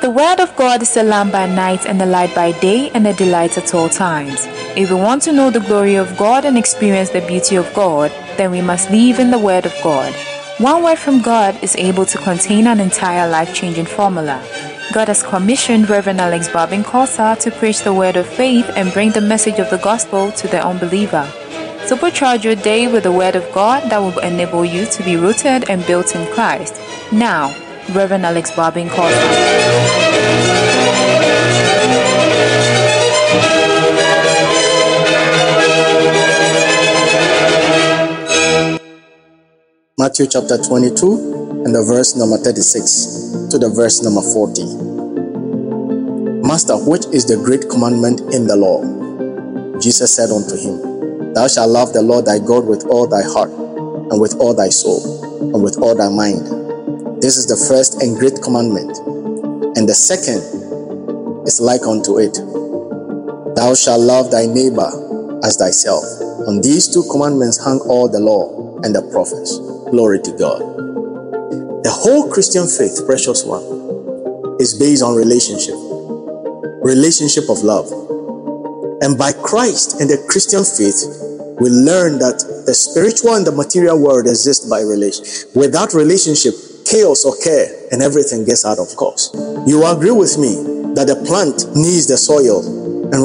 The Word of God is a lamp by night and a light by day and a delight at all times. If we want to know the glory of God and experience the beauty of God, then we must live in the Word of God. One word from God is able to contain an entire life-changing formula. God has commissioned Reverend Alex Barbin-Kosa to preach the word of faith and bring the message of the gospel to the unbeliever. Supercharge your day with the Word of God that will enable you to be rooted and built in Christ. Now, Reverend Alex Barbin-Kosa. Matthew chapter 22 and the verse number 36 to the verse number 40. Master, which is the great commandment in the law? Jesus said unto him, Thou shalt love the Lord thy God with all thy heart, and with all thy soul, and with all thy mind. This is the first and great commandment. And the second is like unto it. Thou shalt love thy neighbor as thyself. On these two commandments hang all the law and the prophets. Glory to God. The whole Christian faith, precious one, is based on relationship of love. And by Christ and the Christian faith, we learn that the spiritual and the material world exist by relationship. Without relationship, chaos occurs and everything gets out of course. You agree with me that the plant needs the soil and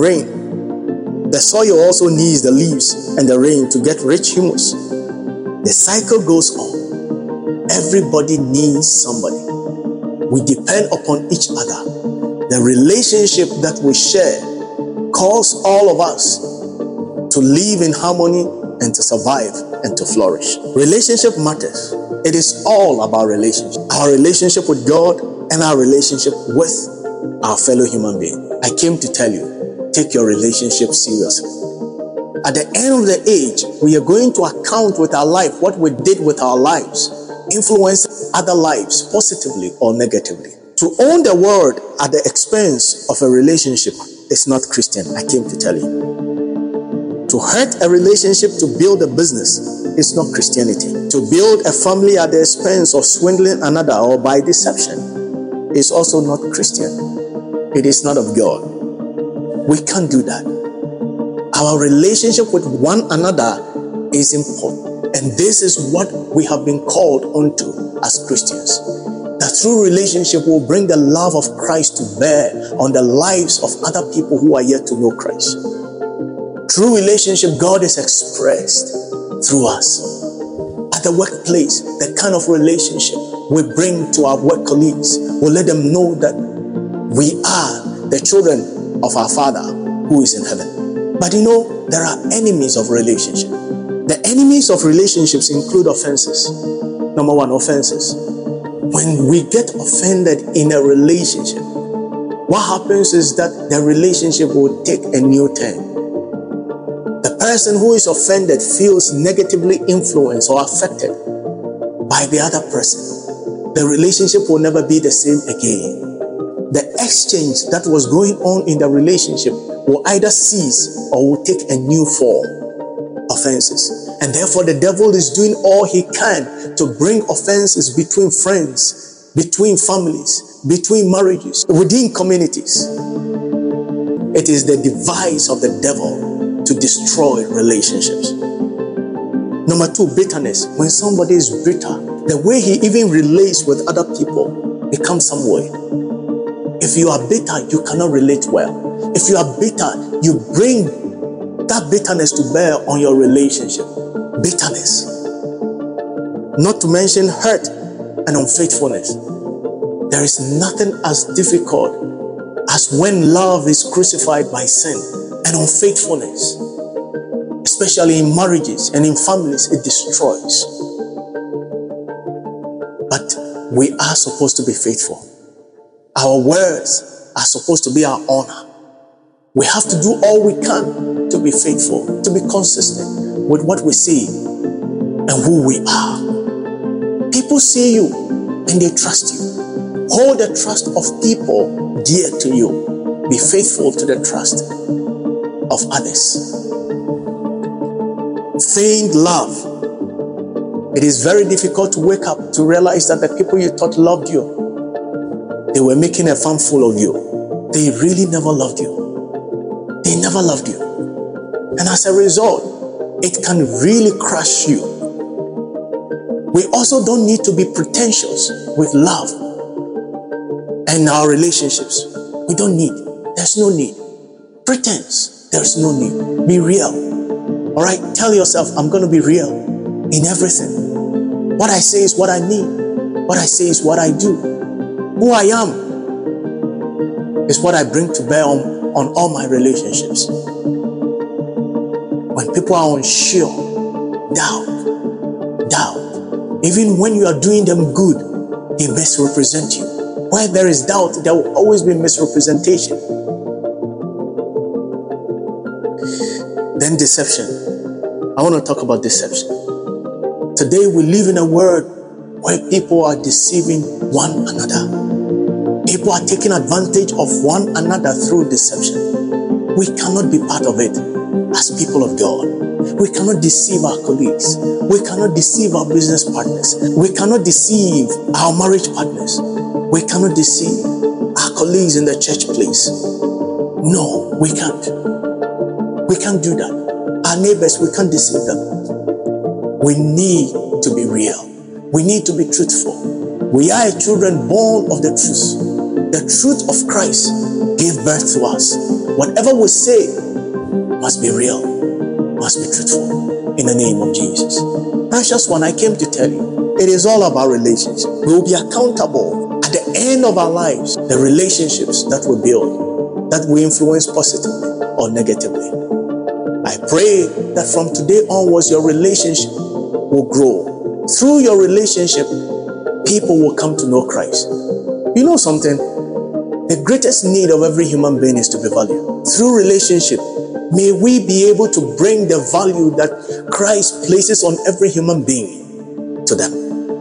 rain. The soil also needs the leaves and the rain to get rich humus. The cycle goes on. Everybody needs somebody. We depend upon each other. The relationship that we share calls all of us to live in harmony and to survive and to flourish. Relationship matters. It is all about relationship. Our relationship with God and our relationship with our fellow human being. I came to tell you, take your relationship seriously. At the end of the age, we are going to account with our life what we did with our lives, influence other lives positively or negatively. To own the world at the expense of a relationship is not Christian, I came to tell you. To hurt a relationship to build a business is not Christianity. To build a family at the expense of swindling another or by deception is also not Christian. It is not of God. We can't do that. Our relationship with one another is important. And this is what we have been called onto as Christians. That through relationship will bring the love of Christ to bear on the lives of other people who are yet to know Christ. Through relationship, God is expressed through us. At the workplace, the kind of relationship we bring to our work colleagues will let them know that we are the children of our Father who is in heaven. But you know, there are enemies of relationship. The enemies of relationships include offenses. Number one, offenses. When we get offended in a relationship, what happens is that the relationship will take a new turn. The person who is offended feels negatively influenced or affected by the other person. The relationship will never be the same again. The exchange that was going on in the relationship will either cease or will take a new form. Offenses. And therefore the devil is doing all he can to bring offenses between friends, between families, between marriages, within communities. It is the device of the devil to destroy relationships. Number two, bitterness. When somebody is bitter, the way he even relates with other people becomes some way. If you are bitter, you cannot relate well. If you are bitter, you bring that bitterness to bear on your relationship. Bitterness. Not to mention hurt and unfaithfulness. There is nothing as difficult as when love is crucified by sin and unfaithfulness. Especially in marriages and in families, it destroys. But we are supposed to be faithful. Our words are supposed to be our honor. We have to do all we can to be faithful, to be consistent with what we say and who we are. People see you and they trust you. Hold the trust of people dear to you. Be faithful to the trust of others. Feigned love. It is very difficult to wake up to realize that the people you thought loved you They were making a fun fool of you. They really never loved you. They never loved you. And as a result, it can really crush you. We also don't need to be pretentious with love and our relationships. We don't need. There's no need. Pretense. There's no need. Be real. All right? Tell yourself, I'm going to be real in everything. What I say is what I mean. What I say is what I do. Who I am is what I bring to bear on all my relationships. When people are unsure, doubt. Even when you are doing them good, they misrepresent you. Where there is doubt, there will always be misrepresentation. Then deception. I want to talk about deception. Today we live in a world where people are deceiving one another. People are taking advantage of one another through deception. We cannot be part of it as people of God. We cannot deceive our colleagues. We cannot deceive our business partners. We cannot deceive our marriage partners. We cannot deceive our colleagues in the church place. No, we can't. We can't do that. Our neighbors, we can't deceive them. We need to be real. We need to be truthful. We are children born of the truth. The truth of Christ gave birth to us. Whatever we say must be real, must be truthful, in the name of Jesus. Precious one, I came to tell you, it is all about relationships. We will be accountable at the end of our lives, the relationships that we build, that we influence positively or negatively. I pray that from today onwards, your relationship will grow. Through your relationship, people will come to know Christ. You know something? The greatest need of every human being is to be valued. Through relationship, may we be able to bring the value that Christ places on every human being to them.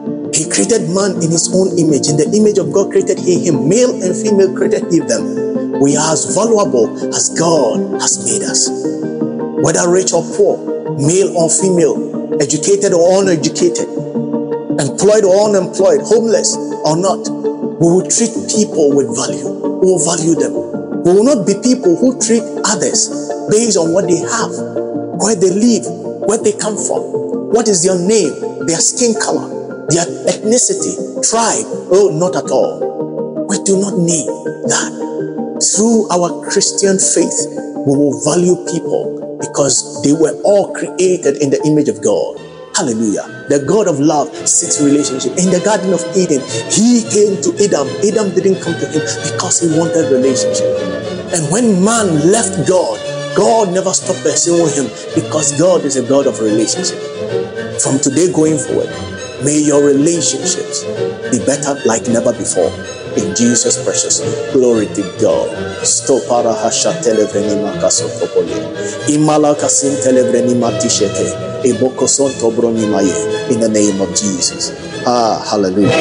He created man in his own image. In the image of God created he him. Male and female created he them. We are as valuable as God has made us. Whether rich or poor, male or female, educated or uneducated, employed or unemployed, homeless or not, we will treat people with value. We will value them. We will not be people who treat others based on what they have, where they live, where they come from, what is their name, their skin color, their ethnicity, tribe. Oh, not at all. We do not need that. Through our Christian faith, we will value people because they were all created in the image of God. Hallelujah. The God of love seeks relationship. In the Garden of Eden, he came to Adam. Adam didn't come to him because he wanted relationship. And when man left God, God never stopped pursuing him because God is a God of relationship. From today going forward, may your relationships be better like never before. In Jesus' precious name. Glory to God. Stopara hasha televrenima kasotopole. Imala kasin televrenima tishete. Eboko son tobronimaye. In the name of Jesus. Hallelujah.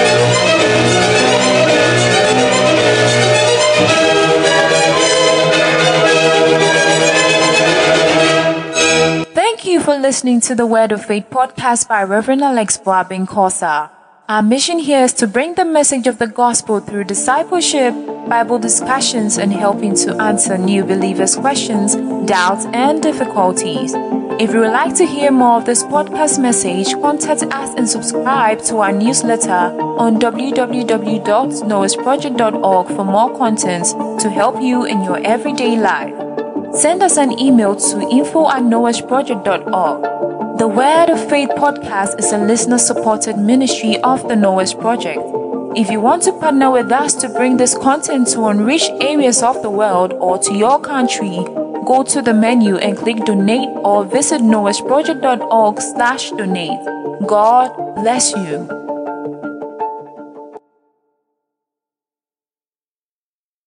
Thank you for listening to the Word of Faith podcast by Reverend Alex Boabin Kosa. Our mission here is to bring the message of the gospel through discipleship, Bible discussions, and helping to answer new believers' questions, doubts, and difficulties. If you would like to hear more of this podcast message, contact us and subscribe to our newsletter on www.noahsproject.org for more content to help you in your everyday life. Send us an email to info@noahsproject.org. The Word of Faith podcast is a listener-supported ministry of the Noah's Project. If you want to partner with us to bring this content to unreached areas of the world or to your country, go to the menu and click donate or visit noahsproject.org/donate. God bless you.